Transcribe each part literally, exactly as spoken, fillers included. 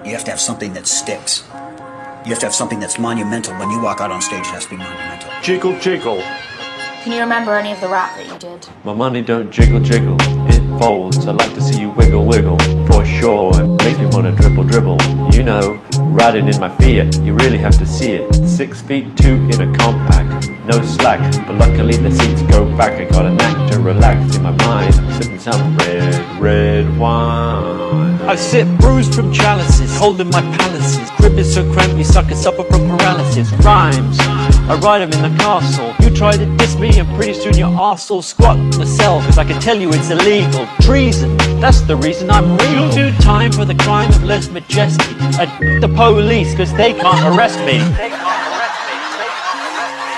You have to have something that sticks. You have to have something that's monumental. When you walk out on stage, it has to be monumental. Jiggle, jiggle. Can you remember any of the rap that you did? My money don't jiggle, jiggle. It folds. I like to see you wiggle, wiggle. For sure, it makes me wanna dribble, dribble. You know, riding in my Fiat, you really have to see it. Six feet two in a compact, no slack. But luckily the seats go back. I got a knack to relax in my mind. I'm sipping some red, red wine. I sit bruised from chalices, holding my palaces. Crib is so cramped, we suckers suffer from paralysis. Rhymes, I write them in the castle. You try to diss me and pretty soon your arse'll squat in the cell. Cause I can tell you it's illegal. Treason, that's the reason I'm real. You'll do time for the crime of less majesty. I d the police cause they can't arrest me. They can't arrest me. They can't arrest me.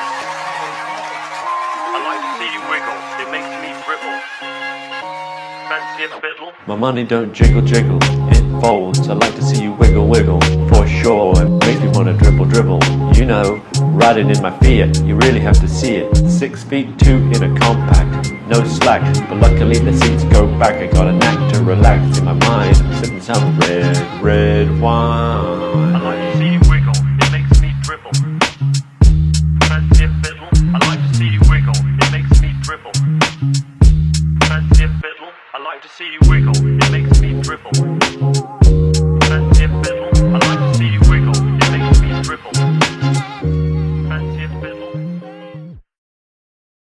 I like to see you wiggle, it makes me dribble. Fancy a fiddle? My money don't jiggle, jiggle. It folds. I like to see you wiggle, wiggle. For sure, it makes me wanna dribble, dribble. You know, riding in my Fiat, you really have to see it. Six feet two in a compact, no slack. But luckily the seats go back. I got a knack to relax in my mind. I'm sipping some red, red wine.